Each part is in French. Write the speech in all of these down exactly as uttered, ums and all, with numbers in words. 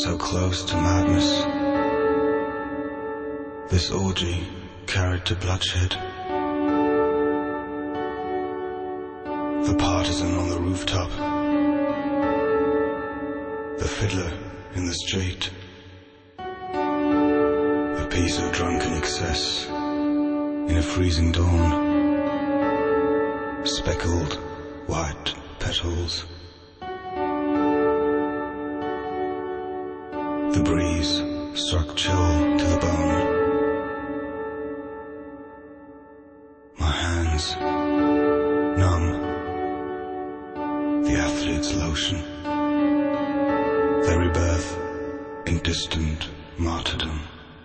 so close to madness. This orgy carried to bloodshed. The partisan on the rooftop. The fiddler in the street. A piece of drunken excess in a freezing dawn. Speckled white petals. The breeze struck chill to the bone. My hands numb. The athlete's lotion. Their rebirth in distant martyrdom.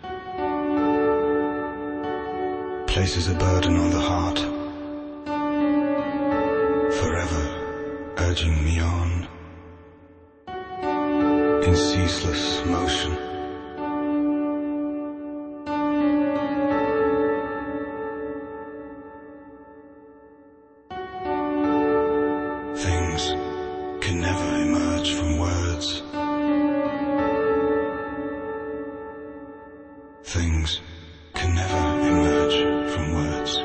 Places a burden on the heart. Forever urging me on. In ceaseless motion. Things can never emerge from words. Things can never emerge from words.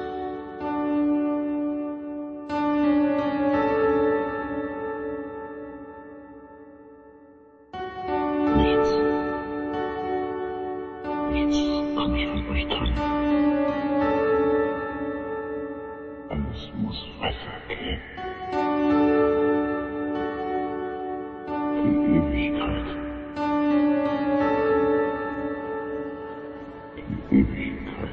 Nichts. Nichts kann mich durchdringen. Alles muss weitergehen. Die Ewigkeit. Die Ewigkeit.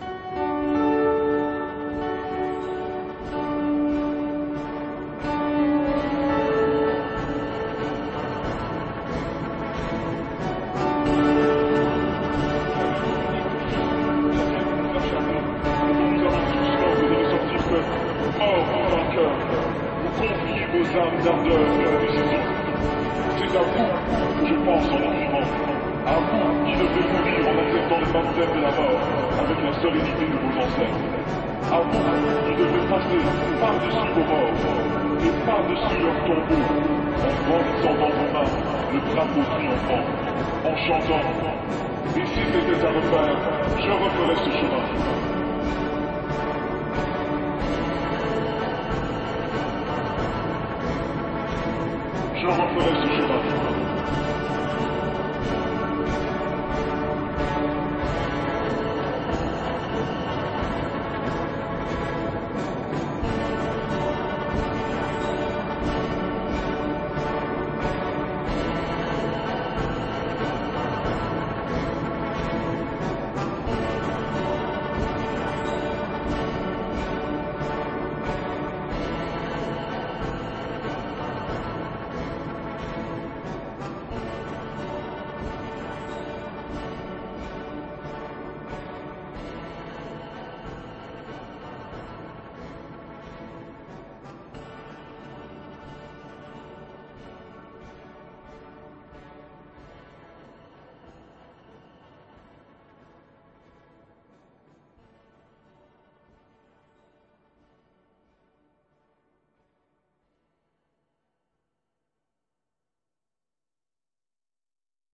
Vos âmes d'ardeur et de décision. C'est à vous que je pense en enfument. À vous qui devez mourir en acceptant le baptême de la mort avec la solennité de vos ancêtres. À vous qui devez passer par-dessus vos morts et par-dessus leurs tombeaux en brandissant dans vos mains le drapeau triomphant, en chantant. Et si c'était à refaire, je referais ce chemin.